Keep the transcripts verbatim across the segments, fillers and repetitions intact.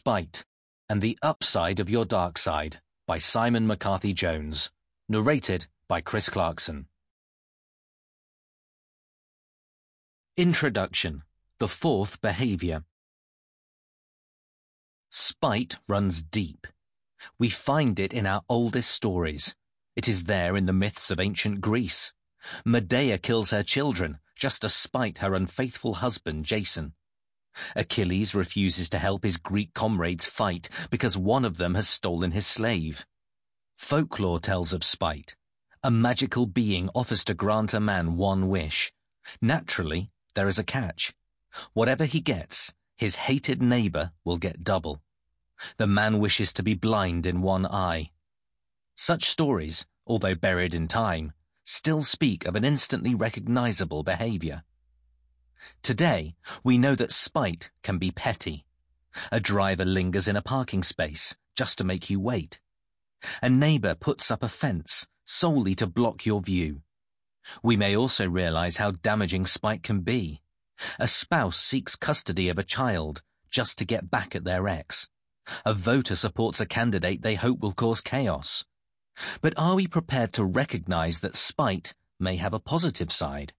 Spite and the Upside of Your Dark Side by Simon McCarthy Jones. Narrated by Chris Clarkson. Introduction. The fourth behavior. Spite runs deep. We find it in our oldest stories. It is there in the myths of ancient Greece. Medea kills her children just to spite her unfaithful husband Jason. Achilles refuses to help his Greek comrades fight because one of them has stolen his slave. Folklore tells of spite. A magical being offers to grant a man one wish. Naturally, there is a catch. Whatever he gets, his hated neighbor will get double. The man wishes to be blind in one eye. Such stories, although buried in time, still speak of an instantly recognizable behavior. Today, we know that spite can be petty. A driver lingers in a parking space just to make you wait. A neighbor puts up a fence solely to block your view. We may also realize how damaging spite can be. A spouse seeks custody of a child just to get back at their ex. A voter supports a candidate they hope will cause chaos. But are we prepared to recognize that spite may have a positive side?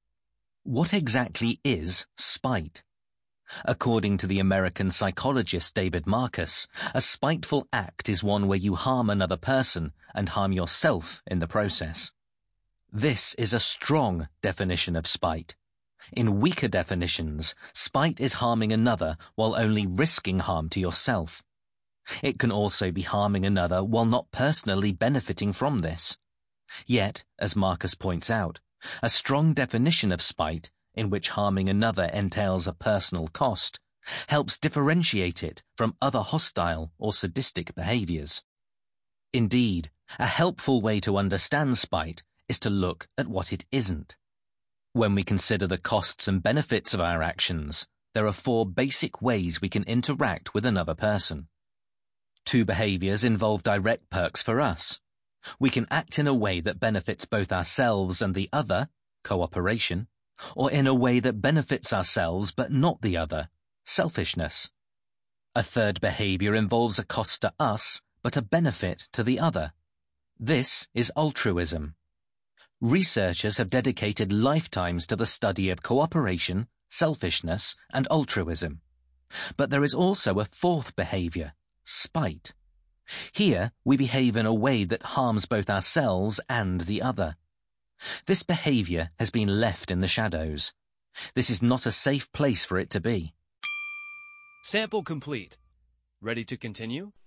What exactly is spite? According to the American psychologist David Marcus, a spiteful act is one where you harm another person and harm yourself in the process. This is a strong definition of spite. In weaker definitions, spite is harming another while only risking harm to yourself. It can also be harming another while not personally benefiting from this. Yet, as Marcus points out, a strong definition of spite, in which harming another entails a personal cost, helps differentiate it from other hostile or sadistic behaviors. Indeed, a helpful way to understand spite is to look at what it isn't. When we consider the costs and benefits of our actions, there are four basic ways we can interact with another person. Two behaviors involve direct perks for us. We can act in a way that benefits both ourselves and the other, cooperation, or in a way that benefits ourselves but not the other, selfishness. A third behavior involves a cost to us but a benefit to the other. This is altruism. Researchers have dedicated lifetimes to the study of cooperation, selfishness, and altruism. But there is also a fourth behavior, spite. Here, we behave in a way that harms both ourselves and the other. This behavior has been left in the shadows. This is not a safe place for it to be. Sample complete. Ready to continue?